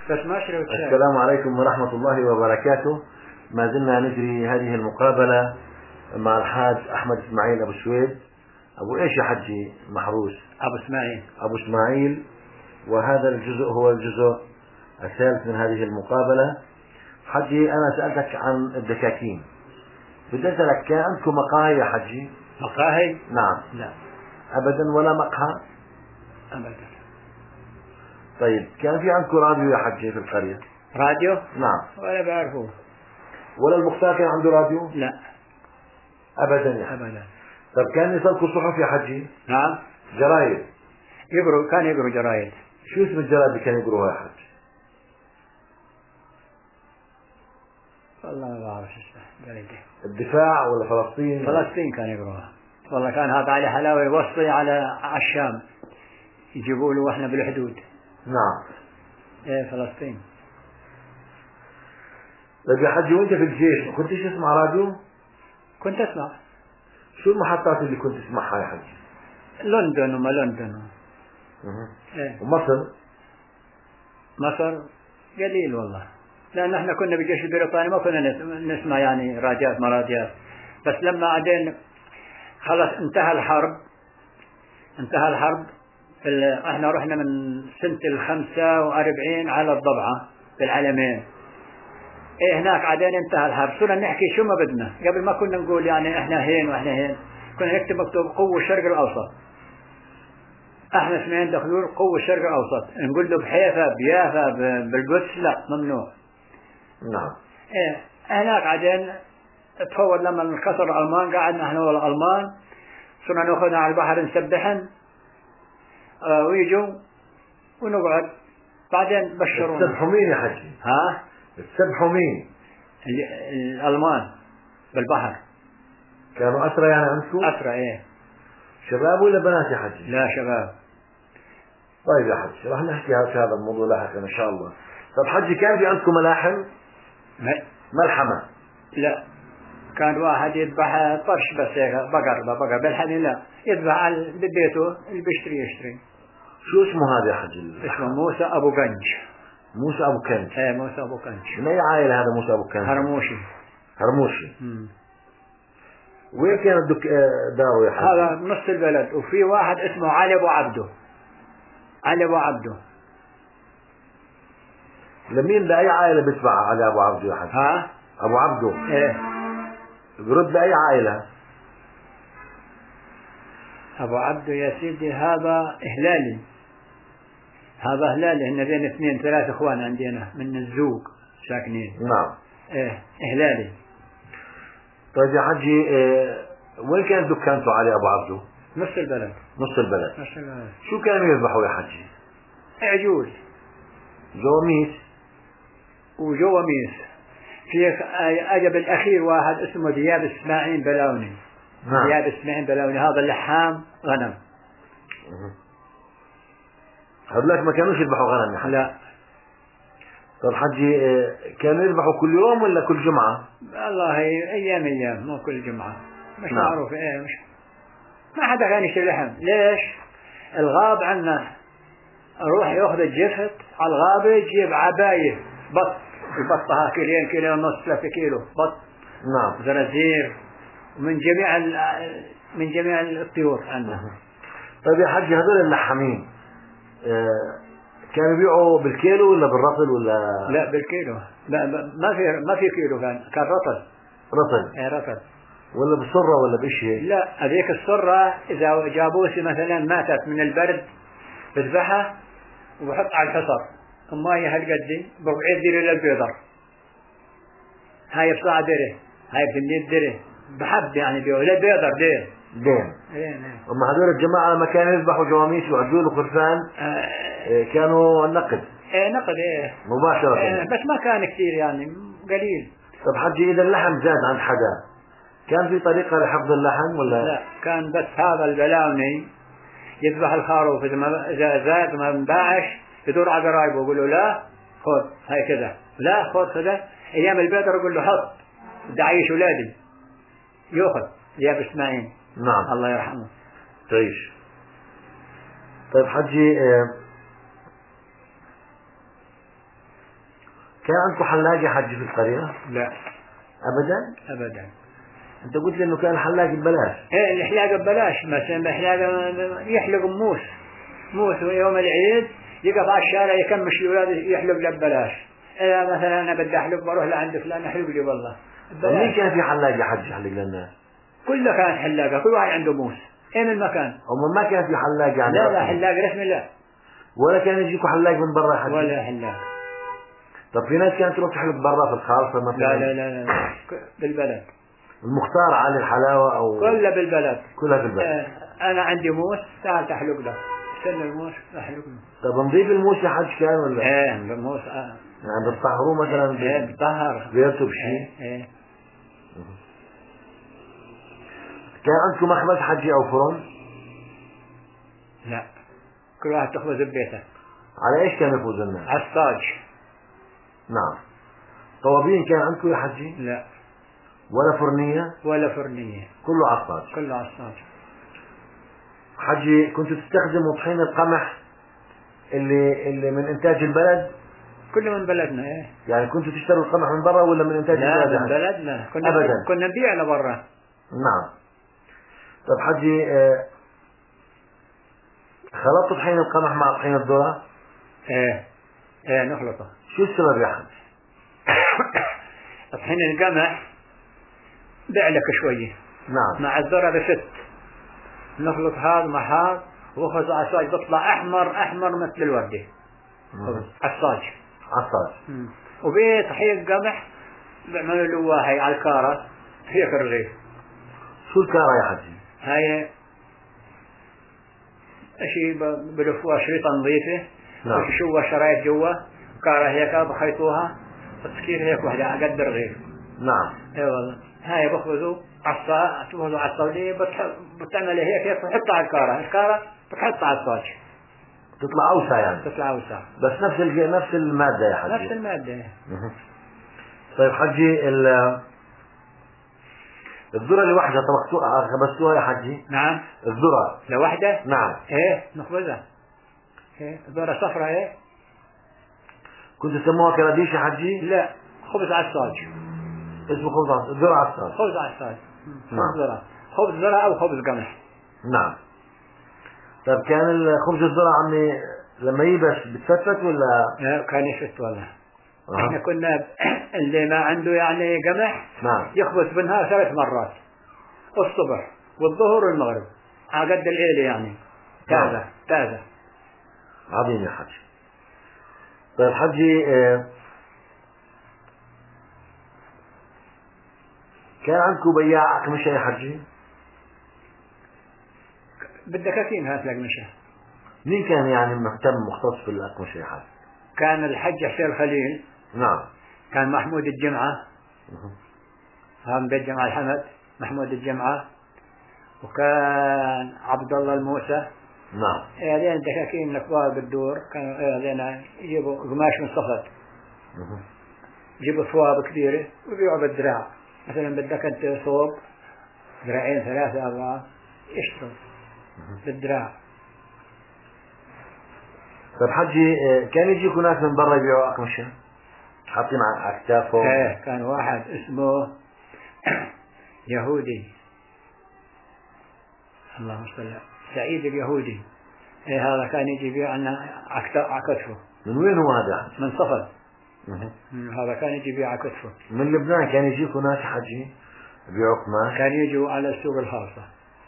بس ما شربت شاي. السلام عليكم ورحمة الله وبركاته. ما زلنا نجري هذه المقابلة مع الحاج أحمد إسماعيل أبو سويد. أبو إيش يا حجي محروس؟ أبو إسماعيل. وهذا الجزء هو الجزء الثالث من هذه المقابلة. حجي أنا سألتك عن الدكاكين، بدي أسألك كان عندكم مقاهي يا حجي؟ مقاهي؟ نعم. لا أبدا ولا مقهى؟ أبدا. طيب كان في عندكم راديو يا حجي في القرية؟ راديو؟ نعم. ولا بعرفه. ولا المختار كان عنده راديو؟ لا أبدا يا حجي. أبدا. طب كان يصلكوا صحف يا حجي؟ نعم. جرايد؟ كان يقروا جرايد. شو اسم الجرايد اللي كانوا يقروها يا حجي؟ والله ما بعرف اسمه جريدة. الدفاع ولا فلسطين؟ فلسطين كان يقروها. والله كان هذا علي حلاوة يوصي على الشام يجيبوا له واحنا بالحدود. نعم. ايه فلسطين. طيب يا حجي وانت في الجيش ما كنتش تسمع راديو؟ كنت اسمع. شو المحطات اللي كنت تسمعها يا حجي؟ لندن وما لندن. ايه. ومصر؟ مصر قليل والله، لأن احنا كنا بالجيش البريطاني ما كنا نسمع يعني راديات ما راديات. بس لما بعدين خلص انتهى الحرب احنا رحنا من سنة 45 على الضبعة بالعلمين. ايه هناك عدين انتهى الحرب صرنا نحكي شو ما بدنا. قبل ما كنا نقول يعني احنا هين واحنا هين، كنا نكتب مكتوب قوة الشرق الأوسط. احنا اثنين دخلوا قوة الشرق الأوسط، نقول له بحيفا بيافا بالقدس لا ممنوع. نعم. ايه هناك عدين تفور لما انكسر الألمان قعدنا احنا والألمان صرنا ناخذنا على البحر نسبحن ويجوا ونقعد. بعدين بشرونا. تسبحوا مين يا حجي؟ ها؟ تسبحوا مين؟ الألمان بالبحر. كانوا أسرى يعني عندكم؟ أسرى ايه. شباب ولا بنات يا حجي؟ لا شباب. طيب يا حجي راح نحكي في هذا الموضوع لاحقا إن شاء الله. طب حجي كان في عندكم ملاحم؟ ملحمة؟ لا كان واحد يذبح طرش بس هيك بقر بالحني لا يذبح ببيته اللي بيشتري يشتري. شو اسمه هذا يا حجي؟ اسمه موسى أبو قنج. موسى أبو كنج. ايه موسى أبو قنج. من أي عائلة هذا موسى أبو كنج؟ هرموشي. وين كان داره يا حجي؟ هذا نص البلد. وفي واحد اسمه علي أبو عبده. لمين لأي عائلة بيتبع علي أبو عبده يا حجي؟ ها؟ أبو عبده. ايه. برد لأي عائلة؟ أبو عبده يا سيدي هذا هلالي. هن بين 2 3 اخوان عندنا من الزوق ساكنين. نعم. ايه هلالي. طيب يا حجي وين كانت دكانته علي أبو عبده؟ نص البلد. شو كانوا يذبحوا يا حجي؟ عجول وجواميس. في أجب الأخير واحد اسمه دياب إسماعيل بلاوني. نعم. دياب إسماعيل بلاوني هذا اللحام غنم. هذولاك ما كانوش يذبحوا غنم يا حجي؟ لا. طب حجي كانوا يذبحوا كل يوم ولا كل جمعة؟ والله أيام مو كل جمعة. مش نعم. معروف إيه مش ما حدا كان يشتري لحم. ليش؟ الغاب عنا أروح يأخذ الجفت على الغابة يجيب عباية بط. البطة كيلو ونص 3 كيلو بط. نعم. زنازير من جميع الطيور عندنا. طيب يا حجي هذول اللحامين كانوا يبيعوا بالكيلو ولا بالرطل ولا؟ لا بالكيلو. لا ما في كيلو كان رطل. ايه رطل. ولا بالسرة ولا بشيء؟ لا هذيك السرة إذا جابوسي مثلا ماتت من البرد بذبحها وبحط على الحصر ثم هي هالقد بربعين دير إلى البيضر. هاي بصاع ديره هاي بثمانية ديره بحب يعني بيو لا بيضر دين. أما هذول الجماعة لما كانوا يذبحوا جواميس وعجول وخرفان كانوا نقد. نقد مباشرة. بس ما كان كثير يعني قليل. طب حجي إذا اللحم زاد عند حدا كان في طريقة لحفظ اللحم ولا؟ لا كان بس هذا البلاوني يذبح الخروف إذا زاد ما انباعش يدور على قرايبه ويقول له لا خذ هاي كذا لا خذ كذا. أيام البدر يقول له حط بدي أعيش أولادي يأخذ دياب إسماعيل. نعم. الله يرحمه. تعيش. طيب حجي كان عندكم حلاق يا حجي في القرية؟ لا أبدا؟ أبدا. أنت قلت لي إنه كان الحلاق ببلاش. إيه الحلاقة ببلاش، مثلا الحلاقة يحلق موس ويوم العيد يقف على الشارع يكمش الأولاد يحلق له ببلاش. إذا مثلا أنا بدي أحلق بروح لعند فلان أحلق لي والله ببلاش. مين كان في حلاق يا حجي يحلق للناس؟ كله كان حلاقة، كل واحد عنده موس. إيه من المكان؟ هم ما كان في حلاق يعني؟ لا حلاق رسمي لا. ولا كان يجيكوا حلاق من برا يا حجي؟ ولا حلاق. طب في ناس كانت تروح تحلق برا في الخالصة مثلا؟ لا بالبلد. المختار على الحلاوة أو كلها بالبلد. كلها في البلد. أنا عندي موس تعال تحلق له، سن الموس أحلق له. طب نضيف الموس يا حج كان ولا؟ إيه الموس يعني بتطهروه مثلا؟ إيه بطهر. بيرتب شيء؟ إيه. كان عندكم مخبز حجي أو فرن؟ لا كل واحد تخبز ببيته. على إيش كان يفوز الناس؟ على الصاج. نعم. طوابين كان عندكم يا حجي؟ لا. ولا فرنية؟ ولا فرنية. كله على الصاج. كله على الصاج. حجي كنتوا تستخدموا طحين القمح اللي من إنتاج البلد؟ كله من بلدنا. إيه. يعني كنتوا تشتروا القمح من برا ولا من إنتاج البلد؟ لا من بلدنا. أبدا. كنا نبيع لبرا. نعم. طب حجي خلطت طحين القمح مع طحين الذرة؟ ايه نخلطه. شو السبب يا حج؟ طحين القمح بيعلك شوية. نعم. مع الذرة بست. نخلط هذا مع هذا وخذ على الصاج بيطلع أحمر مثل الوردة. على الصاج. على الصاج. وبيه طحين قمح بيعملوا له واحد على الكارة هيك رغيف. شو الكارة يا حجي؟ هاي شيء بلفوها شريطة نظيفة. نعم. وشوها شرايط جوا كارة هيك بخيطوها بتصير هيك وحدة على قد رغيف. نعم. اي والله. هاي بخبزوا عصا تخبزوا عصا بتعمل هيك بتحطها على الكارة بتحطها على الصاج. تطلع أوسع يعني. تطلع أوسع. بس نفس المادة يا حجي. نفس المادة. طيب حجي الذرة لوحدها طبختوها خبزتوها يا حجي؟ نعم. الذرة لوحدة؟ نعم. ايه نخبزها. ايه ذرة صفراء. ايه كنتوا تسموها كراديش يا حجي؟ لا خبز على الصاج. اسمه خبز الذرة على الصاج. خبز على الصاج. نعم. خبز ذرة أو خبز قمح. نعم. طيب كان خبز الذرة عمي لما يبس بتفتت ولا؟ لا كان يفت والله. احنا كنا اللي ما عنده يعني قمح نعم. يخبز بالنهار 3 مرات، الصبح والظهر والمغرب على قد العيلة يعني. تازة. عظيم يا حجي. طيب حجي كان عندكم بياع أقمشة يا حجي؟ بالدكاكين هات الأقمشة. مين كان يعني مختص بالأقمشة يا حجي؟ كان الحج حسين الخليل. نعم. كان محمود الجمعة. هم بالجمعة الحمد محمود الجمعة. وكان عبد الله الموسى. نعم. هذين دكاكين الكبار بالدور كانوا هذين يجيبوا قماش من صفد. يجيبوا ثواب كبيرة ويبيعوا بالدراع. مثلا بدك أنت ثوب ذراعين 3 4 يشتروا بالدراع. طيب حجي كان يجيكوا ناس من برا يبيعوا أقمشة حاطين على أكتافهم؟ كان واحد اسمه يهودي اللهم صل سعيد اليهودي. هذا كان يجي يبيع عنا على كتفه. من وين هو هذا؟ من صفد. هذا كان يجي يبيع على كتفه. من لبنان كان يجيكوا ناس حجي يبيعوا قماش؟ كان يجوا على السوق الخاصة.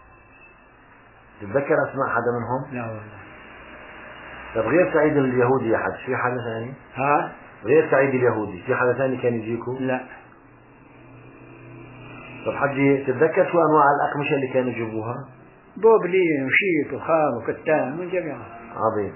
تتذكر أسماء حدا منهم؟ لا والله. طب غير سعيد اليهودي يا حج في حدا ثاني؟ غير سعيد اليهودي في حدا ثاني كان يجيكوا؟ لا. طب حجي تتذكر شو أنواع الأقمشة اللي كانوا يجيبوها؟ بوبلين وشيك وخام وكتان من جميعها. عظيم.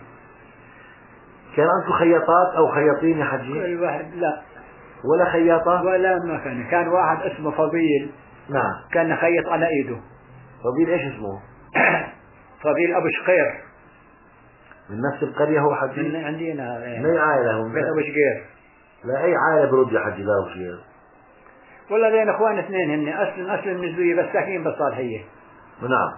كان عندكم خياطات أو خياطين يا حجي؟ كل واحد لا. ولا خياطة؟ ولا ما كان واحد اسمه فضيل. نعم. كان يخيط على ايده. فضيل ايش اسمه؟ فضيل ابو شقير. من نفس القرية هو حجي؟ من عندنا. من أي عائلة هم؟ بيت ابو شقير. لا أي عائلة برد يا حجي لا أبو شقير؟ والله بين اخوان 2 هن اصل النزوية بس ساكنين بالصالحية. نعم.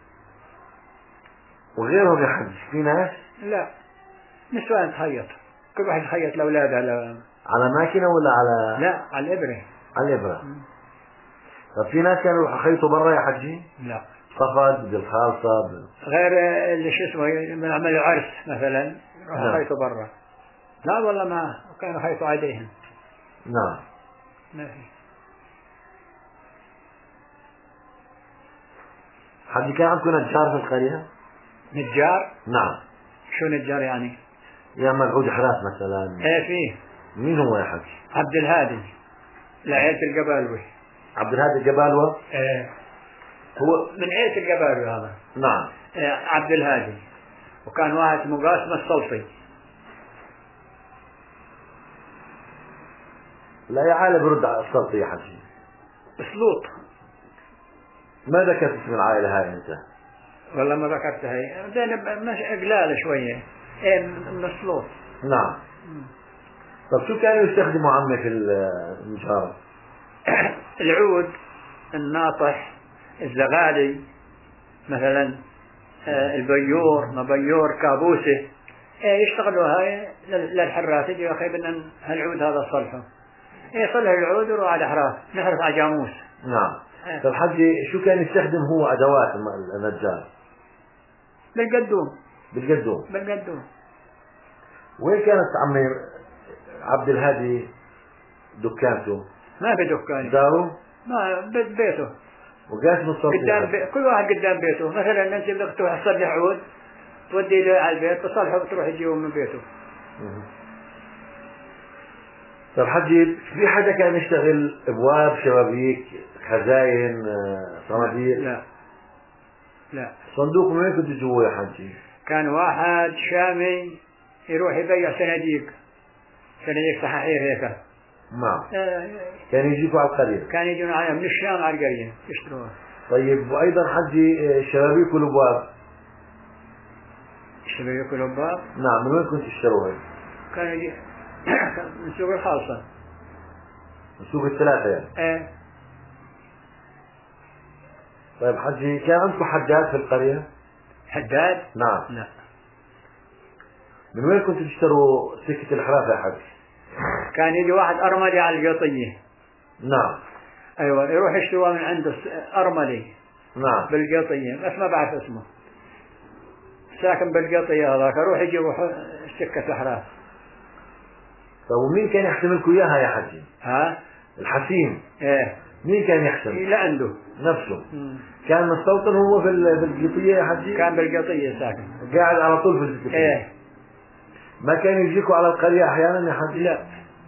وغيرهم يا حج في ناس؟ لا نسوان تخيط كل واحد يخيط لأولاده على ماكينة ولا على؟ لا، على الإبرة. على الإبرة. طب في ناس كانوا يخيطوا برا يا حجي؟ لا، صفد بالخالصة غير اللي شو اسمه من عمل عرس مثلا يروح يخيطوا برا. لا والله ما كانوا يخيطوا عليهم. نعم. ما في. حجي كان عندكم نجار في القرية؟ نجار؟ نعم. شو نجار يعني؟ يعمل عود حراس مثلا. ايه فيه. مين هو يا حجي؟ عبد الهادي لعيلة القبالوي. عبد الهادي الجبالوة؟ ايه هو من عيلة القبالوي هذا. نعم. إيه عبد الهادي. وكان واحد اسمه قاسم السلطي. لا يا عالم برد على السلطي يا حجي. سلوط. ما ذكرت اسم العائلة هاي انت؟ والله ما ذكرتها هي. زين مش قلالة شوية. ايه من سلوط. نعم. طب شو كانوا يستخدموا عمي في النجارة؟ العود، الناطح، الزغالي مثلا، البيور، مبيور، كابوسة، يشتغلوا هاي للحراس. يجي أخي بدنا هالعود هذا صلحه، يصلح العود ويروح على حراس نحرس على جاموس. نعم. طب حجي شو كان يستخدم هو أدوات النجار؟ بالقدوم. بالقدوم. وين كانت عمي عبد الهادي دكانته؟ ما في دكان. داره؟ ما بيته. وقاسم السلطي كل واحد قدام بيته. مثلا انت بدك تروح تصلح عود تودي له على البيت تصلحه وتروح تجيبه من بيته. طب حجي في حدا كان يشتغل ابواب، شبابيك، خزاين، صناديق؟ لا. صندوق من وين كنت تجيبوه يا حجي؟ كان واحد شامي يروح يبيع صناديق صحاحير هيك. نعم. كان يجيكوا على القرية؟ كان يجون على من الشام على القرية يشتروها. طيب وأيضا حجي شبابيك والابواب؟ شبابيك والابواب؟ نعم. من وين كنت تشتروها؟ كان يجي من سوق الخالصة. من سوق الثلاثة يعني؟ ايه. طيب حجي كان عندكم حداد في القرية؟ حداد؟ نعم. لا. من وين كنتوا تشتروا سكة الحرافة يا حجي؟ كان يجي واحد أرملي على القطية. نعم. أيوة يروح يشتروها من عنده أرملي. نعم. بالقطية بس ما بعرف اسمه. ساكن بالقطية هذاك يروح يجي سكة الحراف. طيب ومين كان يحسم لكم إياها يا حجي؟ ها؟ الحسيم. ايه. مين كان يحسم؟ لا عنده. نفسه. كان مستوطن هو في بالقطية يا حجي؟ كان بالقطية ساكن. قاعد على طول في القطية. ايه. ما كان يجيكوا على القرية أحيانا يا حجي؟ لا.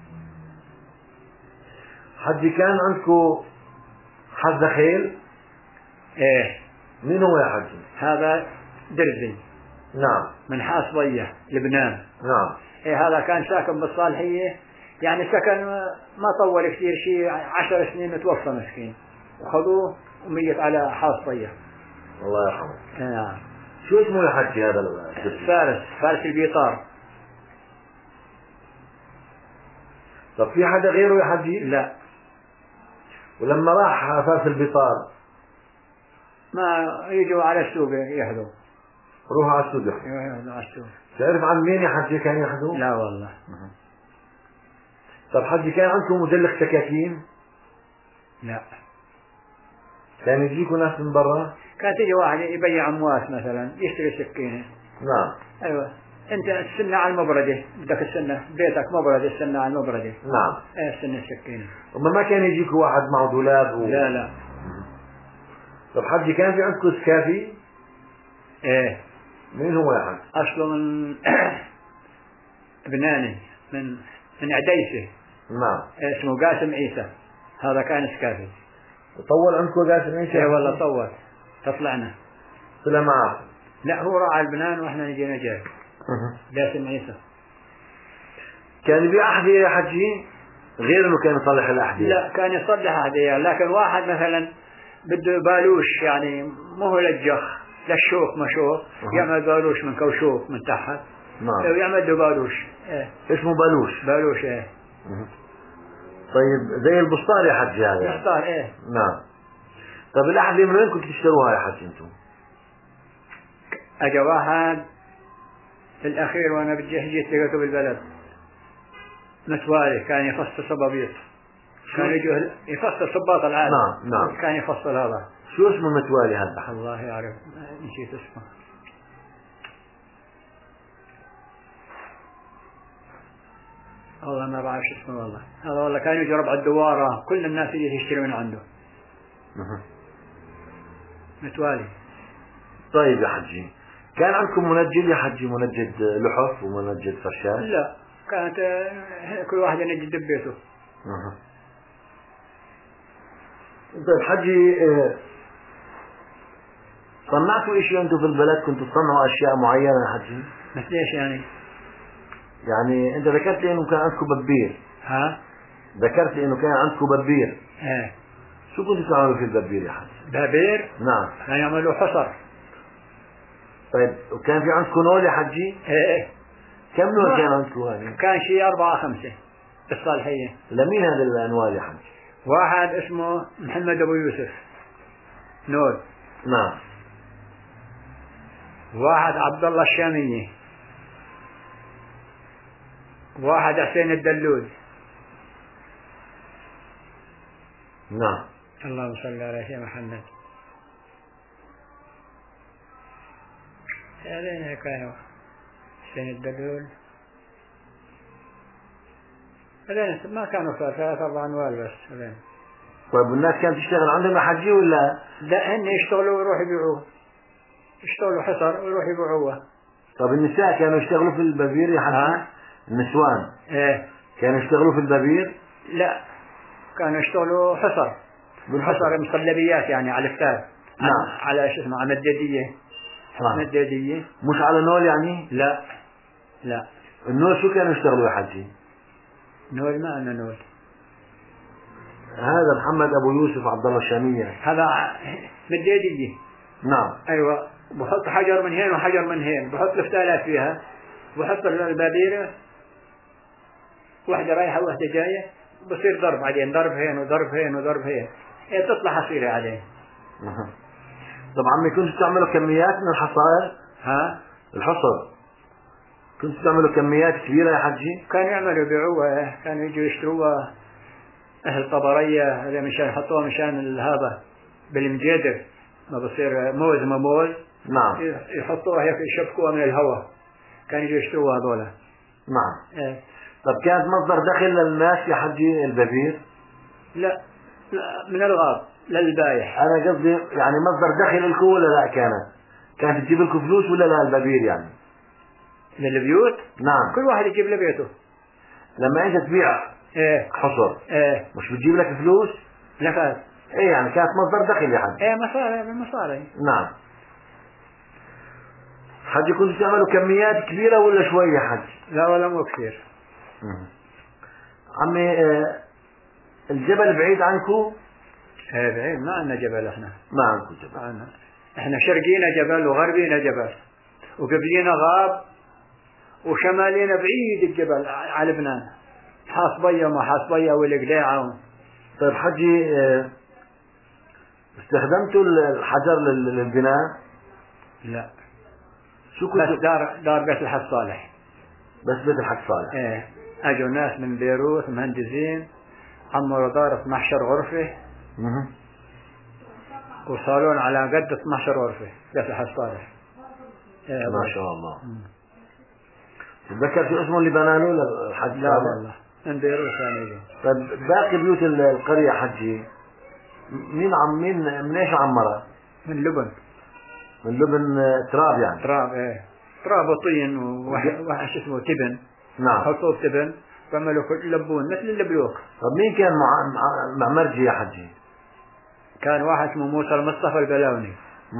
حجي كان عندكم حز خيل؟ ايه. مين هو يا حجي؟ هذا درزي. نعم. من حاصبية لبنان. نعم. ايه هذا كان ساكن بالصالحية، يعني سكن ما طول كثير، شيء 10 سنين متوفى مسكين، وخذوه وميت على حاصبية. الله يرحمه. نعم. شو اسمه يا حجي هذا الدرزي؟ فارس البيطار. طب في حدا غيره يا حجي؟ لا. ولما راح فارس البيطار ما يجوا على السوق ياخذوا. روحوا على السوق. ياخذوا على السوق. تعرف عن مين يا حجي كان ياخذوه؟ لا والله. طب حجي كان عندكم مدلك سكاكين؟ لا. كان يجيكم ناس من برا؟ كان تيجي واحد يبيع امواس مثلا يشتري سكينة. نعم. ايوه انت السنة على المبردة، بدك السنة بيتك مبردة، السنة على المبردة. نعم. ايه السنة سكينة. وما ما كان يجيك واحد معه دولاب لا. طب حجي كان في عندكم سكافي؟ ايه. مين هو يا حجي؟ اصله من لبناني، من عديسة. نعم. اسمه قاسم عيسى، هذا كان سكافي. طول عندكم قاسم عيسى؟ ايه والله طول. تطلعنا. طلع معه؟ لا هو راح على لبنان واحنا نجينا جاي. قاسم عيسى. كان يبيع أحذية يا حجي؟ غير انه كان يصلح الأحذية؟ لا كان يصلح أحذية، لكن واحد مثلا بده بالوش، يعني مو هو للجخ للشوك مشوك، يعمل بالوش من كوشوك من تحت. نعم. يعمل له بالوش. ايه. اسمه بالوش. ايه. طيب زي البسطار يا حجي هذا؟ بسطار ايه. نعم. طب الأحذية من وين كنتوا تشتروها يا حجي انتم؟ اجا واحد في الاخير وانا بدي جيت لقيته بالبلد، متوالي كان يفصل صبابيط، كان يجي يفصل صباط العالم. نعم كان يفصل هذا. شو اسمه متوالي هذا؟ الله يعرف، نسيت اسمه. والله ما بعرف اسمه والله. هذا والله كان يجي ربع الدوارة، كل الناس يجي تشتري من عنده. متوالي. طيب يا حجي، كان عندكم منجد يا حجي، منجد لحف ومنجد فرشات؟ لا، كانت كل واحد ينجد ببيته. طيب حجي، صنعتوا اشياء انتم في البلد؟ كنتوا تصنعوا اشياء معينة يا حجي؟ مثل ايش يعني؟ يعني انت ذكرت لي انه كان عندكم ببير. ها؟ ذكرت لي انه كان عندكم ببير. ايه. شو كنتوا تعملوا في الببير يا حجي؟ ببير؟ نعم. كان يعملوا حصر. طيب وكان في عندكم نول يا حجي؟ ايه. كم نول كان عندكم هذه؟ كان شيء 4 5 بالصالحية. لمين هذا الانوال يا حجي؟ واحد اسمه محمد ابو يوسف نول. نعم. واحد عبد الله الشامية. واحد حسين الدلول. نعم. اللهم صل على سيدنا محمد. هذين كانوا حسين الدلول. هذين ما كانوا 3 4 أنوال بس هذين. طيب والناس كانت تشتغل عندهم يا حجي ولا؟ لا، هن يشتغلوا ويروحوا يبيعوه. يشتغلوا حصر ويروحوا يبيعوه. طب النساء كانوا يشتغلوا في الببير يا حجي؟ النسوان ايه كانوا يشتغلوا في الببير؟ لا، كانوا يشتغلوا حصر. بالحصر مصلبيات يعني على الفتاة. نعم. على شو اسمه، على مدادية. مدادية. مش على نول يعني؟ لا لا. النول شو كانوا يشتغلوا يا حجي؟ نول ما أنا نول. هذا محمد أبو يوسف عبد الله الشامية هذا مدادية. نعم. أيوة، بحط حجر من هين وحجر من هين، بحط الفتالات فيها، بحط البابيرة، واحدة رايحة واحدة جاية، بصير ضرب بعدين، ضرب هين وضرب هين وضرب هين، هي تطلع حصيرة عليه. طب عمي كنتوا تعملوا كميات من الحصائر؟ ها؟ الحصر كنتوا تعملوا كميات كبيرة يا حجي؟ كانوا يعملوا يبيعوها، كانوا يجوا يشتروها أهل طبرية، هذا مشان يحطوها مشان هذا بالمجادر، ما بصير موز ما موز. نعم. يحطوها هيك يشبكوها من الهواء، كانوا يجوا يشتروها هذولا. نعم. إيه. طب كانت مصدر دخل للناس يا حجي الببير؟ لا من الغاب للبايح. أنا قصدي يعني مصدر دخل لكم ولا لا؟ كانت تجيب لكم فلوس ولا لا الببير يعني؟ للبيوت؟ نعم. كل واحد يجيب لبيته. لما أنت تبيع حصر مش بتجيب لك فلوس؟ نفاذ. ايه يعني كانت مصدر دخل يا حج. مصاري. نعم. حج كنتوا تعملوا كميات كبيرة ولا شوية حج؟ لا ولا مو كثير. عمي الجبل بعيد عنكم؟ ايه بعيد، ما عندنا جبل احنا. ما عندكم جبل. احنا شرقينا جبل وغربينا جبل وقبلينا غاب وشمالينا بعيد الجبل على لبنان، حاصبية وما حاصبية والقلاعة. طيب حجي استخدمتوا الحجر للبناء؟ لا. شو كنت؟ بس دار بيت الحج صالح. بس بيت الحج صالح. ايه، اجوا ناس من بيروت مهندسين عمروا دار 12 غرفة وصالون على قد 12 غرفة بيت الحج صالح. إيه ما شاء الله. تذكر شو اسمه اللي بنانوه للحج صالح؟ لا والله من بيروت يعني. طيب باقي بيوت القرية حجي مين من ايش عمرها؟ من لبن. من لبن تراب يعني؟ تراب ايه، تراب وطين وواحد شو اسمه تبن. نعم. حطوا تبن وعملوا لبون مثل اللبلوك. طب مين كان معمرجي يا حجي؟ كان واحد اسمه موسى المصطفى البلاوني.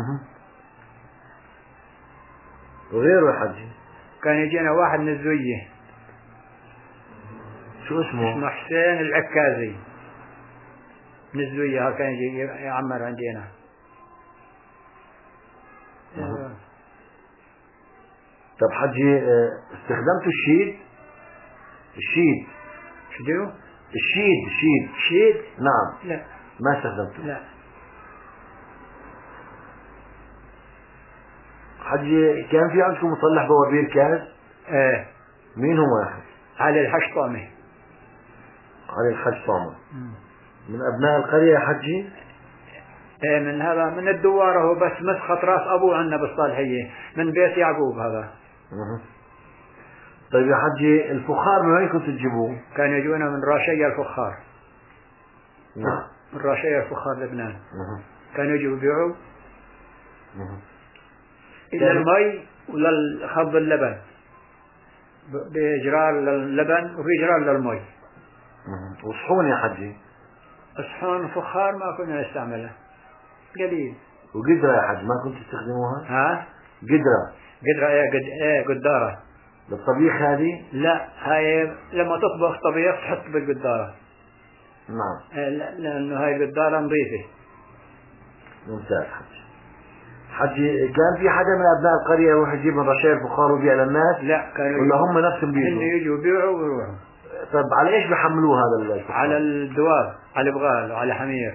وغيره يا حجي؟ كان يجينا واحد من الزوية. شو اسمه؟ اسمه حسين العكازي من الزوية، كان يجي يعمر عندنا. طب حجي استخدمتوا الشيد؟ شو؟ الشيد نعم. لا ما استخدمته. لا. حجي كان في عندكم مصلح بوابير كاز؟ ايه. مين هو يا حجي؟ علي الحشطامي. على الحج صامت. من أبناء القرية يا حجي؟ ايه من هذا من الدوار، هو بس مسخط راس أبوه عنا بالصالحية من بيت يعقوب هذا. طيب يا حجي الفخار من وين كنتوا تجيبوه؟ كانوا يجونا من راشية الفخار. نعم. من راشية الفخار لبنان. كانوا يجوا يبيعوا إلى المي وللخض اللبن، بجرار للبن وفي جرار للمي. وصحون يا حجي؟ صحون فخار ما كنا نستعملها قليل. وقدرة يا حج ما كنت تستخدموها؟ ها؟ قدرة ايه قدارة. للطبيخ هذه؟ لا هاي لما تطبخ طبيخ تحط بالقدارة. نعم. لأنه هاي القدارة نظيفة. ممتاز حجي كان في حدا من أبناء القرية يروح يجيب من رشاير الفخار ويبيع للناس؟ لا كانوا ولا هم نفسهم بيجوا؟ يجوا يبيعوا ويروحوا. طيب على ايش بيحملوه هذا الفخار؟ على الدواب، على بغال وعلى حمير.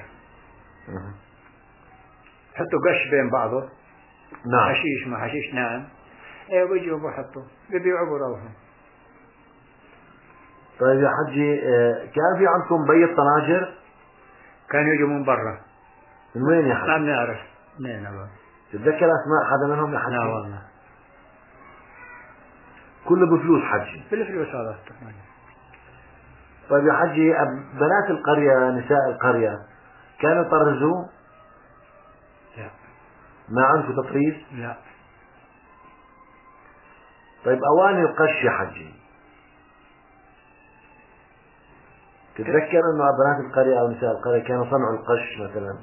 حطوا قش بين بعضه. نعم. حشيش ما حشيش ناعم. ايه بيجوا بحطوا بيبيعوا بروحوا. طيب يا حجي كان في عندكم بيت طناجر؟ كانوا يجوا من برا. من وين يا حجي؟ ما بنعرف منين أبدا. تتذكر اسماء حدا منهم يا حجي؟ لا والله. كله بفلوس حجي؟ بالفلوس هذا. طيب يا حجي بنات القرية نساء القرية كانوا يطرزوا؟ لا. ما عندكم تطريز؟ لا. طيب أواني القش يا حجي تتذكر أنه بنات القرية أو نساء القرية كانوا صنعوا القش مثلا؟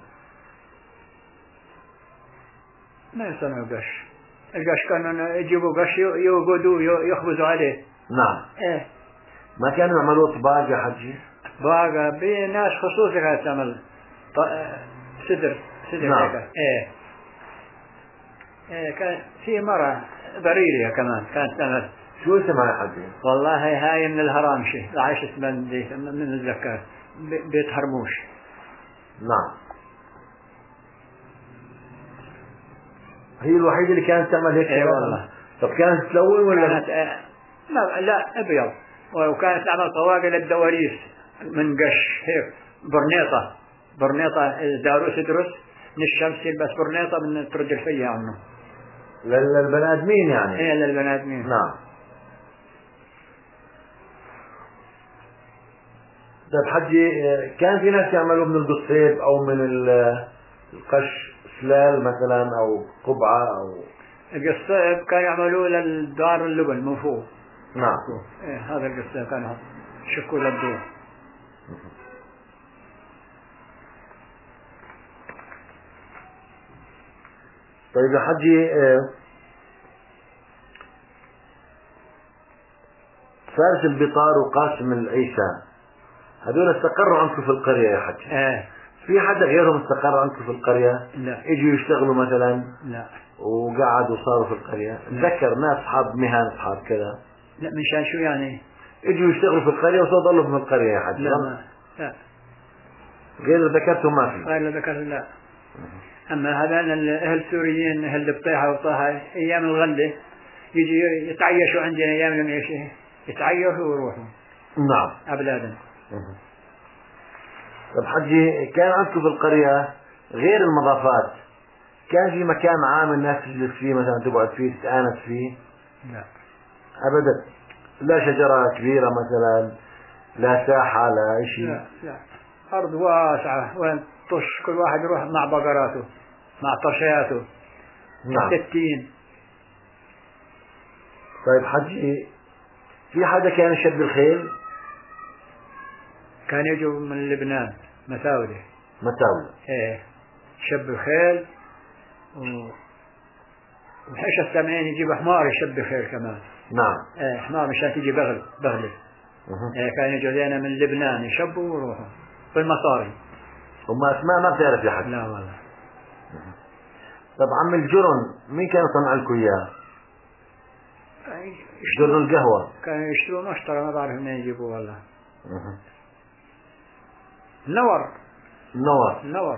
ما يصنعوا قش. القش كانوا يجيبوا قش يوقدوا يخبزوا عليه. نعم. ايه. ما كانوا يعملوا طباق يا حجي؟ طباق بناس خصوصي كانت تعمل صدر نعم. هيك. ايه كان في مرة ضريرية كمان كانت تعمل. شو اسمها يا حجي؟ والله هاي من الهرامشي عايش اسمها من الذكر بيت هرموش. نعم. هي الوحيدة اللي كانت تعمل هيك؟ ايه والله. طب كانت تلون ولا؟ كانت لا ابيض، وكانت تعمل طواقي للدواريس من قش هيك برنيطة داروس درس من الشمس يلبس برنيطة من ترد الفيا عنه. للبني آدمين يعني؟ ايه للبني آدمين. نعم. طيب حجي كان في ناس يعملوا من القصيب او من القش سلال مثلا او قبعة او القصيب كانوا يعملوه للدار اللبن من فوق. نعم. ايه هذا القصيب كانوا يشكوا للضوء. طيب يا حجي فارس البطار وقاسم العيسى هذول استقروا عندكم في القرية يا حجي؟ في حدا غيرهم استقر عندكم في القرية؟ لا. اجوا يشتغلوا مثلا؟ لا. وقعدوا صاروا في القرية؟ تذكر ناس اصحاب مهن اصحاب كذا؟ لا مشان شو يعني؟ اجوا يشتغلوا في القرية وصاروا في القرية يا حجي؟ لا. غير اللي ذكرتهم ما في؟ غير اللي ذكرت لا. اما هذان الاهل السوريين اهل البطيحة وطاها ايام الغلة يجي يتعيشوا عندنا ايام المعيشة يتعيشوا ويروحوا. نعم. أبلادنا. طب حجي كان عندكم في القرية غير المضافات كان في مكان عام الناس تجلس فيه مثلا تقعد فيه تتآنس فيه؟ لا أبدا. لا شجرة كبيرة مثلا، لا ساحة، لا شيء؟ لا أرض واسعة وين طش كل واحد يروح مع بقراته مع طشياته. نعم. 60. طيب حجي في حدا كان يشد الخيل؟ كان يجوا من لبنان مساودة. ايه شب الخيل وحش السمعين يجيب حمار يشب الخيل كمان. نعم. حمار مشان تيجي بغلة. كان يجوا لنا من لبنان يشبوا ويروحوا بالمصاري. هم أسماء ما بتعرف يا حجي؟ لا والله. طب عم الجرن مين كان يصنع لكم إياه؟ جرن القهوة كانوا يشتروا مشترى ما بعرف منين يجيبوا والله. النور.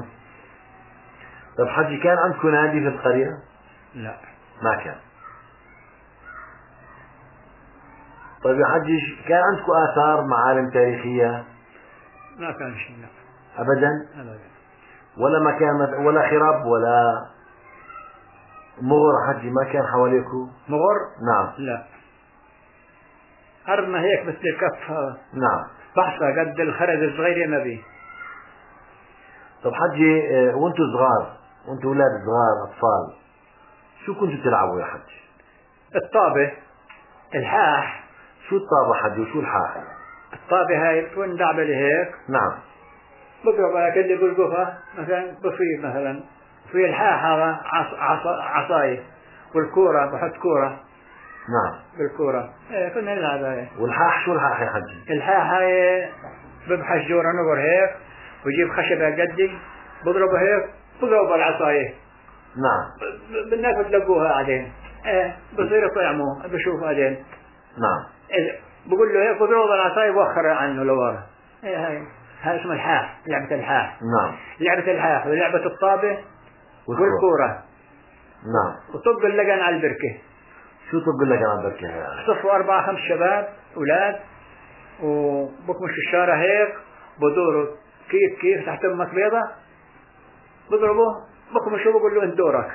طب حجي كان عندكم نادي في القرية؟ لا ما كان. طيب يا حجي كان عندكم آثار معالم تاريخية؟ ما كان شيء لا. أبدا؟ أبدا. ولا مكان ولا خراب ولا مغر حجي ما كان حواليكم؟ مغر؟ نعم. لا، أرضنا هيك مثل الكف. نعم. بحصة قد الخرز الصغير ما بيه. طب حجي وانتوا صغار، وانتوا أولاد صغار أطفال، شو كنتوا تلعبوا يا حجي؟ الطابة، الحاح. شو الطابة حجي وشو الحاح؟ الطابة هاي تكون لعبة لهيك. نعم. بضرب على كل برقفة مثلا بصير مثلا في الحاح هذا عصاية، والكورة بحط كورة. نعم. بالكورة كنا نلعب هاي. والحاح شو الحاح يا حجي؟ الحاح هاي ببحث جورة نقر هيك ويجيب خشبة قدي بضربه هيك بضرب العصاية. نعم. بالناس بتلقوها بعدين بصير يطعموا بشوف بعدين. نعم. بقول له هيك بضرب العصاية بوخر عنه لورا. هاي اسمها الحاح، لعبة الحاح. نعم. لعبة الحاح ولعبة الطابة والكورة. نعم. وطب اللجن على البركة. شو طب اللجن على البركة يعني؟ صفوا 4 5 شباب أولاد وبكمش الشارع هيك بدوروا كيف تحت أمك بيضة بضربوا بكمشوا بقول له انت دورك.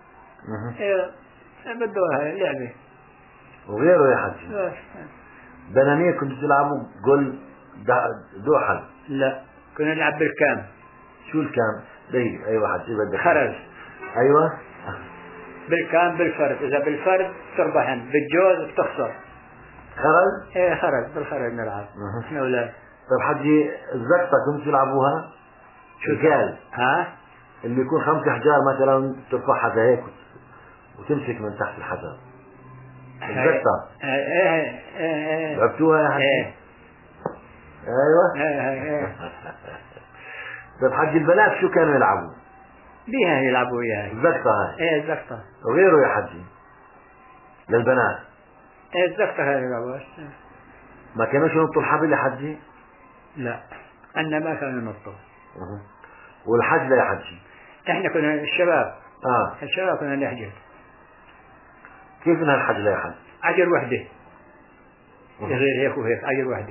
بالدور هاي لعبة. وغيره يا حجي بنانير كنتوا تلعبوا قول دوحل؟ لا، كنا نلعب بالكام. شو الكام؟ دقيق. ايوه حجي بدك خرز. ايوه بالكام بالفرد، اذا بالفرد تربحن بالجوز بتخسر. خرز؟ ايه خرز، بالخرز نلعب احنا اولاد. طيب حجي الزقطة كنتوا تلعبوها؟ شو القال؟ ها؟ اللي يكون 5 أحجار مثلا ترفعها زي هيك وتمسك من تحت الحجر. الزقطة. ايه لعبتوها يا حجي؟ ايه ايوه. ايه. طيب حجي البنات شو كانوا يلعبوا؟ بيها يلعبوا وياها. الزقطة هاي؟ ايه الزقطة. وغيره يا حجي للبنات؟ ايه الزقطة هاي يلعبوا. ما كانوش ينطوا الحبل يا حجي؟ لا، عنا ما كانوا ينطوا. والحجلة يا حجي؟ احنا كنا الشباب. اه الشباب كنا نحجل. كيف انها الحجلة يا حجي؟ عجل وحدة. غير هيك وهيك عجل وحدة.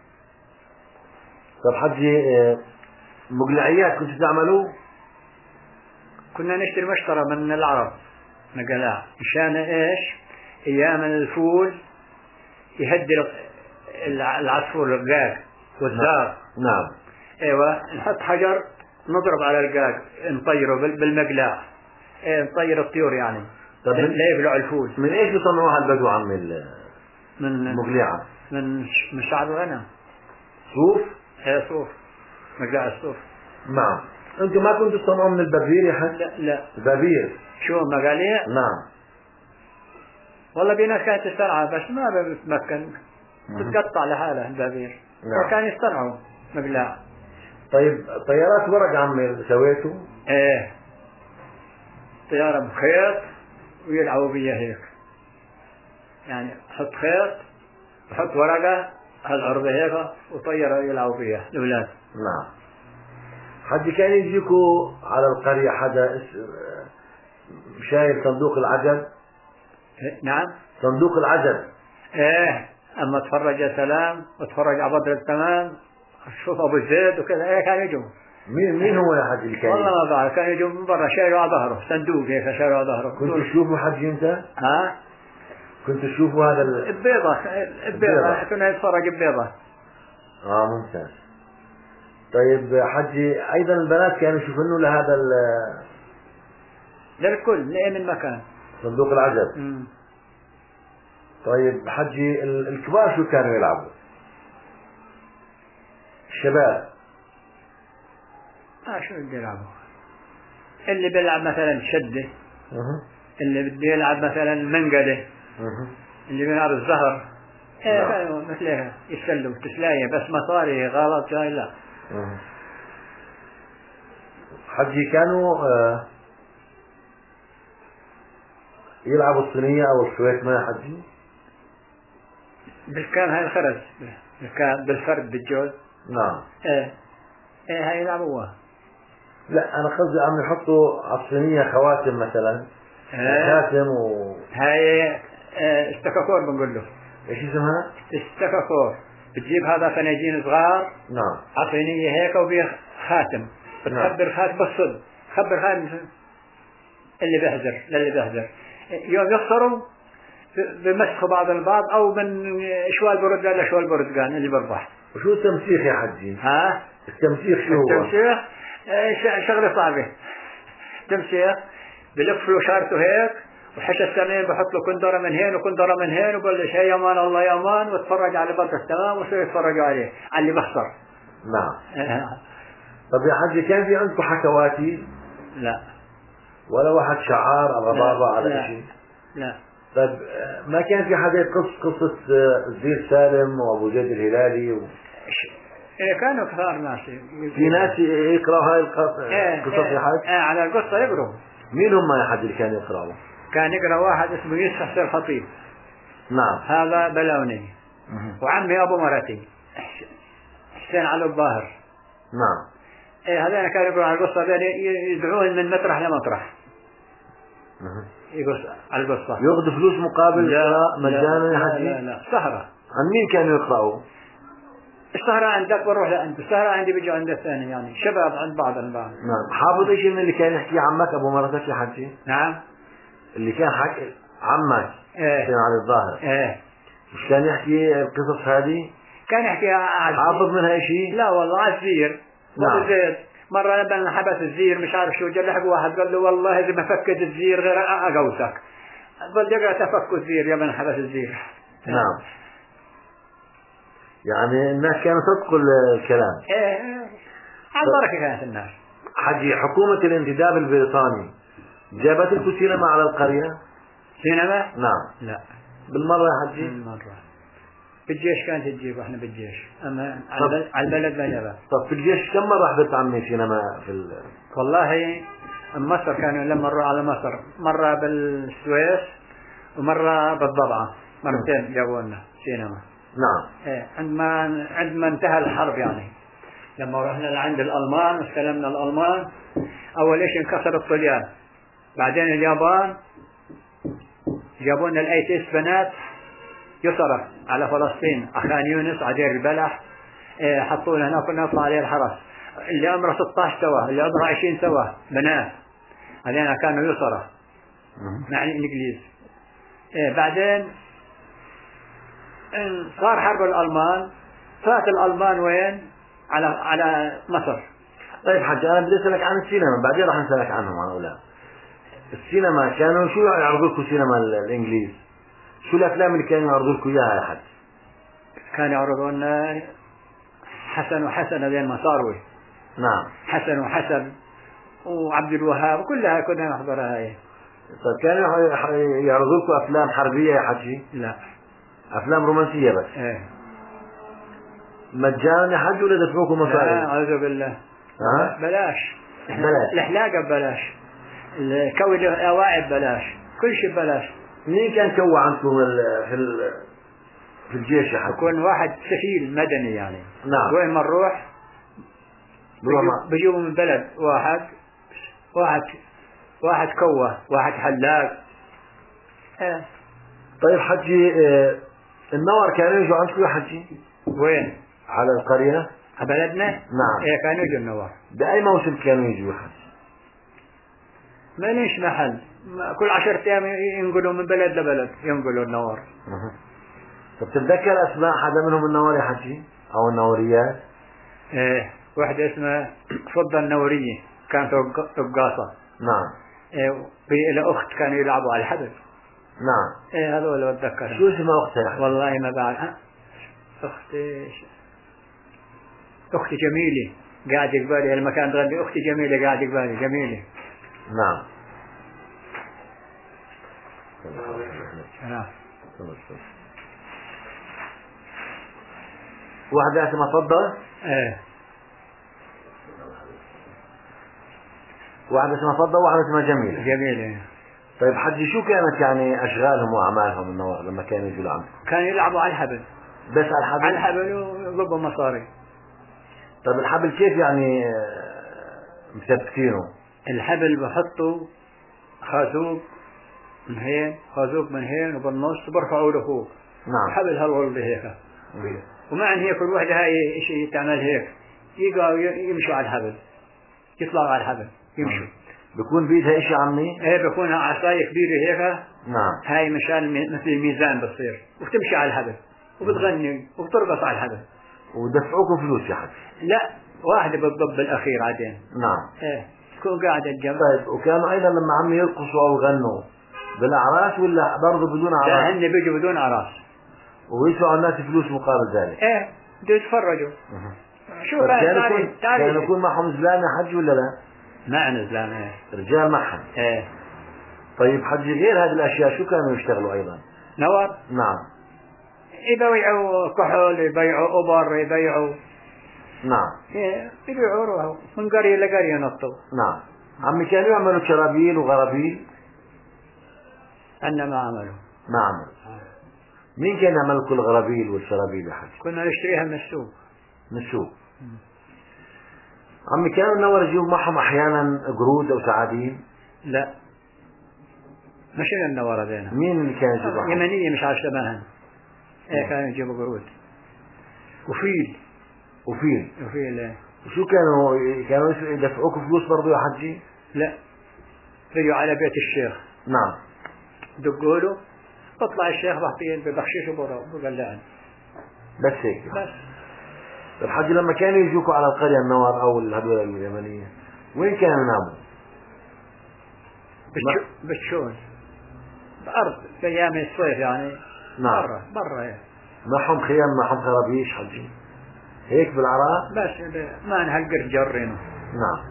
طب حجي مقلعيات كنتوا تعملوه؟ كنا نشتري مشترى من العرب مقلاع مشان ايش؟ ايام الفول يهدي العصفور الرقاق والزار. نعم. ايوه نحط حجر نضرب على الرقاق نطيره بالمقلاع. ايه نطير الطيور يعني. طب لا يبلع الفول. من ايش بيصنعوها البدو عم من المقلعة؟ من شعر الغنم. صوف؟ ايه صوف، مقلاع الصوف. نعم. انتم ما كنتوا تصنعوا من البابير يا حج؟ لا. البابير؟ شو مقاليع؟ نعم. والله في ناس كانت تسترعى بس ما بتمكن تتقطع لحالها البابير. نعم. فكان يصطنعوا مقلاع. طيب طيارات ورق عمي سويتوا؟ ايه طيارة بخيط ويلعبوا بيها هيك يعني حط خيط وحط ورقة هالعرضة هيك وطيرة يلعبوا بيها الأولاد. نعم. حد كان يجيكوا على القرية حدا شايل صندوق العجل؟ نعم. صندوق العجل. ايه اما اتفرج يا سلام واتفرج على بدر التمام شوف ابو زيد وكذا. ايه كان يجوا. مين هو يا حج اللي كان؟ والله ما بعرف. كان يجوا من برا شايلوا على ظهره صندوق هيك شايلوا على ظهره. كنت تشوفوا حج انت؟ ها؟ كنت تشوفوا هذا البيضة كنا نتفرج البيضة. ممتاز. طيب حجي ايضا البنات كانوا يشوفوا لهذا للكل لأي من مكان صندوق العجل. طيب حجي الكبار شو كانوا يلعبوا؟ الشباب شو بده يلعبوا؟ اللي بيلعب مثلا شدة، اللي بده يلعب مثلا منقلة، اللي بيلعب الزهر. كانوا مثلها يسلوا تسلاية بس مصاري غلط جاي لا. حجي كانوا يلعبوا الصينية او الشويت ما حجي؟ بالكام هاي الخرز بالكام بالفرد بالجوز. نعم. ايه هاي يلعبوها. لا انا قصدي عم يحطوا على الصينية خواتم مثلا. خاتم هاي استكاكور بنقول له. ايش اسمها؟ استكاكور. بتجيب هذا فناجين صغار. نعم. عطينية هيك وبيه خاتم. بتخبر خاتم بالصد. خبر خاتم اللي بهدر للي بهدر. يوم يخسروا بمسخوا بعض البعض أو من شوال برتقان لشوال برتقان اللي بربح. وشو التمسيخ يا حجي؟ ها؟ التمسيخ شو هو؟ التمسيخ شغلة صعبة. تمسيخ بلف له شارته هيك وحش السمين بحط له كندرة من هين وكندرة من هين وبلش هي يمان الله يمان واتفرج على بطل التمام وشو يتفرجوا عليه على اللي بخسر. نعم. طب يا حجي كان في عندكم حكواتي؟ لا. ولا واحد شعار على بابا على شيء؟ لا. طيب ما كان في حدا قصة الزير سالم وابو زيد الهلالي إيه كانوا كثار ناس. في ناس يقرأوا هاي القصص يا حاج؟ على القصة يقرأوا. مين هم يا حج اللي كانوا يقرأوا؟ كان يقرأ واحد اسمه يوسف حسين الخطيب. نعم. هذا بلوني. وعمي أبو مرتي حسين علي الظاهر. نعم. إيه هذين كانوا يقرأوا على القصة يدعون من مطرح لمطرح. يقص على القصة. يأخذوا فلوس مقابل القراءة مجانا يا حجي؟ لا سهرة. عن مين كانوا يقرأوا؟ السهرة عندك بروح لعند السهرة عندي بيجوا عند الثاني يعني شباب عند بعض البعض. نعم. حافظ ايش من اللي كان يحكي عمك ابو مرتك يا حجي؟ نعم. اللي كان حكي عمك ايه كان على الظاهر. ايه. مش كان يحكي القصص هذه؟ كان يحكي حافظ منها شيء؟ لا والله على الزير. نعم. زيد مرة لما حبس الزير مش عارف شو جلح واحد قال له والله إذا ما فكت الزير غير أقوسك. قال يقرأ تفك الزير يا من حبس الزير. نعم. يعني الناس كانوا تدخل الكلام. ايه على البركة كانت الناس. حجي حكومة الانتداب البريطاني جابت لكم سينما على القرية؟ سينما؟ نعم. لا. بالمرة يا حجي؟ بالمرة. بالجيش كانت تجيب احنا بالجيش اما على البلد ما جابها. طب في الجيش كم مرة حضرت عمي سينما والله مصر كانوا لما نروح على مصر مرة بالسويس ومرة بالضبعة مرتين جابوا لنا سينما. نعم. ايه عندما انتهى الحرب يعني لما رحنا لعند الألمان واستلمنا الألمان أول شيء انكسر الطليان بعدين اليابان جابوا لنا الأيتيس بنات يسرى على فلسطين أخان يونس عدير البلح حطوا لنا هناك كنا نطلع عليه الحرس اللي عمره 16 سوا اللي عمره 20 سوا بنات هذين كانوا يسرى مع الإنجليز. بعدين صار حرب الألمان فات الألمان وين على مصر. طيب حاج أنا بدي أسألك عن السينما بعدين راح نسألك عنهم عن أولاد السينما. كانوا شو يعرضوا لكم سينما الإنجليز؟ شو الأفلام اللي كانوا يعرضوا لكم إياها يا حاج؟ كانوا يعرضوا لنا حسن وحسن بين مصاروي. نعم. حسن وحسن وعبد الوهاب وكلها كنا نحضرها هاي. طيب كانوا يعرضوا لكم أفلام حربية يا حجي؟ لا أفلام رومانسية بس. ايه. مجانا يا حج ولا دفعوكم مصاري؟ لا أعوذ بالله. بلاش. الحلاقة ببلاش الكوي الأواعي ببلاش كل شيء ببلاش. مين كان كوى عنكم في الجيش يا حج؟ يكون واحد سفيل مدني يعني. نعم. وين ما نروح بيجيبوا من بلد واحد كوة واحد حلاق. طيب حجي النور كانوا يجوا عندكم يا حجي؟ وين؟ على القرية؟ بلدنا؟ نعم. ايه كانوا يجوا النوار. بأي موسم كانوا يجوا يا حجي؟ ما ليش محل كل 10 أيام ينقلوا من بلد لبلد ينقلوا النوار. طب تتذكر أسماء حدا منهم النوار يا حجي؟ أو النوريات؟ ايه واحدة اسمها فضة النورية كانت رقاصة. نعم. إيه لها أخت كانوا يلعبوا على الحبل. نعم. ايه هذول بتذكرها. شو اسمها أختها؟ والله ما بعرف. أختي جميلة قاعدة قبالي المكان تغني أختي جميلة قاعدة قبالي جميلة. نعم. نعم. واحدة اسمها فضة؟ ايه. واحدة اسمها فضة وواحدة اسمها جميلة. جميلة. طيب حجي شو كانت يعني أشغالهم وأعمالهم النوار لما كانوا يجوا لعندكم؟ كانوا يلعبوا على الحبل. بس على الحبل؟ على الحبل ويقبوا مصاري. طيب الحبل كيف يعني مثبتينه؟ الحبل بحطوا خازوق من هين وبالنص وبرفعوا له فوق نعم. حبل هالولد هيك ومع ان هي كل وحده هاي شيء تعمل هيك يقعوا يمشوا على الحبل يطلعوا على الحبل يمشوا. بيكون بيدها إشي عمي؟ ايه بيكون عصاية كبيرة هيك. نعم. هاي مشان مثل الميزان بتصير وبتمشي على الحبل وبتغني وبترقص على الحبل. ودفعوكم فلوس يا حد؟ لا واحدة بالضب الأخير عادين. نعم. ايه تكون قاعدة الجنب. طيب وكانوا أيضا لما عمي يرقصوا أو يغنوا بالأعراس ولا برضه بدون أعراس؟ لا هن بيجوا بدون أعراس ويدفعوا الناس فلوس مقابل ذلك؟ ايه بده يتفرجوا. شو كان يكون معهم زلامة حج ولا لا؟ معنا زلامة. ايه رجال معهم. ايه. طيب حج غير هذه الأشياء شو كانوا يشتغلوا أيضا؟ نور. نعم. يبيعوا كحول يبيعوا أبر يبيعوا. نعم. يبيعوا من قرية لقرية نطوا. نعم. عمي كانوا يعملوا شرابيل وغرابيل؟ عنا ما عملوا. ما عملوا. مين كان يعمل كل الغرابيل والشرابيل يا حج؟ كنا نشتريها من السوق. من السوق. عمي كانوا النور يجيبوا معهم أحيانا قرود أو ثعابين؟ لا مش النور هذين. مين اللي كان يجيب معهم؟ يمنية مش عارف شبهن. ايه كانوا يجيبوا قرود. وفيل. وفيل ايه. شو كانوا يدفعوك فلوس برضو يا حجي؟ لا بيجوا على بيت الشيخ. نعم. دقوا له بطلع الشيخ ببخشيش وبقلعن. بس هيك بس. الحج لما كانوا يجوكوا على القرية النوار أو الهدول اليمنية وين كانوا يناموا؟ بالشون بأرض في أيام الصيف يعني. نعم. برا معهم خيام معهم خرابيش حجي هيك بالعراء؟ بس ما نهجر جرينه. نعم.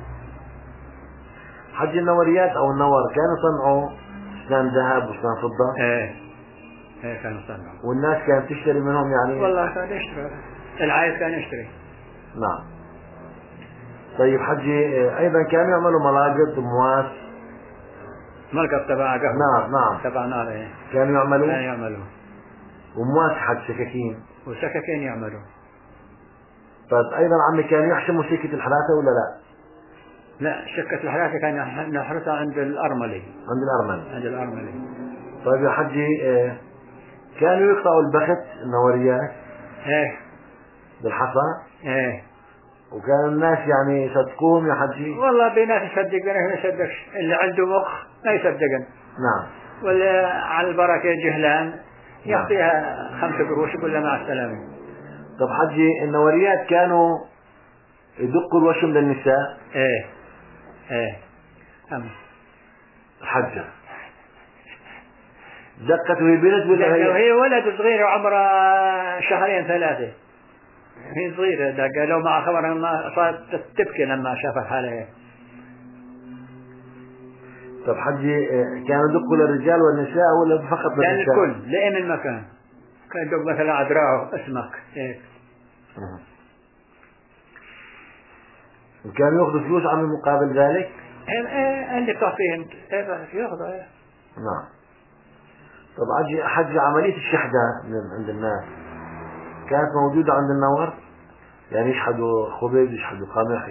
حج النوريات أو النور كانوا صنعوا اسنان ذهب واسنان فضة؟ ايه كانوا صنعوا. والناس كانت تشتري منهم يعني؟ والله كان يشتري العائد كان يشتري. نعم. طيب حجي أيضا كانوا يعملوا ملاقط ومواس؟ ملقط تبع قهوة. نعم تبع نار. ايه كانوا يعملوا؟ كانوا يعملوا. ومواس حج سكاكين؟ وسكاكين يعملوا. طيب أيضا عمي كانوا يحشموا سكة الحلاثة ولا لا؟ لا شكة الحلاثة كان نحرثها عند الأرملي. عند الأرملي. طيب يا حجي كانوا يقطعوا البخت النوريات؟ ايه بالحصى؟ ايه. وكان الناس يعني يصدقوهم يا حجي؟ والله بينات يصدق بينات ما يصدقش. اللي عنده مخ ما يصدقن. نعم. واللي على البركة جهلان يعطيها 5 قروش يقول لها مع السلامة. طب حجي النوريات كانوا يدقوا الوشم للنساء؟ ايه الحجة دقت وهي بنت ولا هي ولد صغير وعمرها 2 3 هي صغيرة دقة لو مع خبرها ما صارت تبكي لما شافت حالها. طب حجي كانوا يدقوا للرجال والنساء ولا فقط للنساء؟ للكل لأي من مكان. كان يدق مثلا عذراء اسمك هيك. وكانوا يأخذوا فلوس عن مقابل ذلك؟ اللي تعطيهم يأخذوا. نعم. طب حج عملية الشحدة عند الناس كانت موجودة عند النور؟ يعني يشحدوا خبز يشحدوا قمح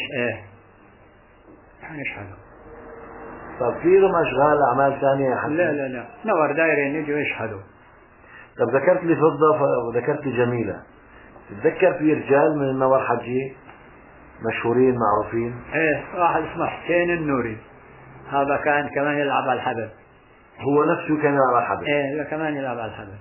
يشحدوا. طب في لهم أشغال أعمال ثانية يا حج؟ لا نور دايرين يجوا يشحدوا. طب ذكرت لي فضة وذكرت لي جميلة. تتذكر في رجال من النور حجي مشهورين معروفين؟ واحد اسمه حسين النوري هذا كان كمان يلعب على الحبل. هو نفسه كان يلعب على الحبل؟ لا كمان يلعب على الحبل.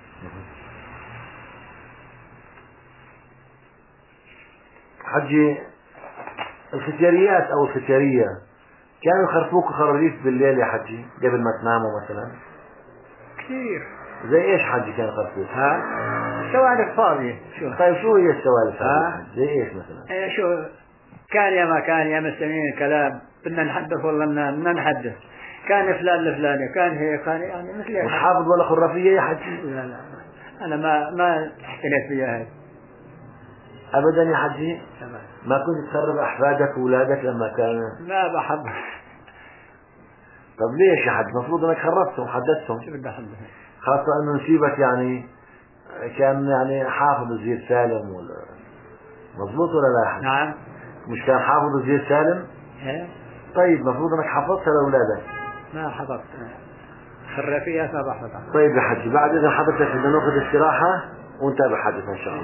حجي الختياريات أو الختيارية كانوا يخرفوك خراريف بالليل يا حجي قبل ما تناموا مثلا؟ كثير. زي ايش حجي كان يخرفوك؟ سوالف فاضية. طيب شو هي السوالف هذه؟ زي ايش مثلا؟ شو كان يا ما كان يا مستمعين كلام بدنا نحدث والله بدنا نحدث. كان فلان الفلاني كان هيك كان يعني مثل مش حافظ ولا خرافية يا حجي؟ لا أنا ما احتلت فيها هيك أبدا يا حجي. ما كنت تخرب أحفادك وأولادك لما كان؟ ما بحب. طب ليش يا حجي؟ المفروض أنك خربتهم وحدثتهم. شو بدي أحب؟ خاصة أنه نسيبك يعني كان يعني حافظ وزير سالم ولا مضبوط ولا لا حجي؟ نعم. مش كان حافظ وزير سالم؟ طيب مفروض أنك حفظتها لأولادك. ما حفظت. الريفيات ما بحفظها. طيب يا حجي، بعد إذا حضرتك بدنا ناخذ استراحة ونتابع حديثنا إن شاء الله.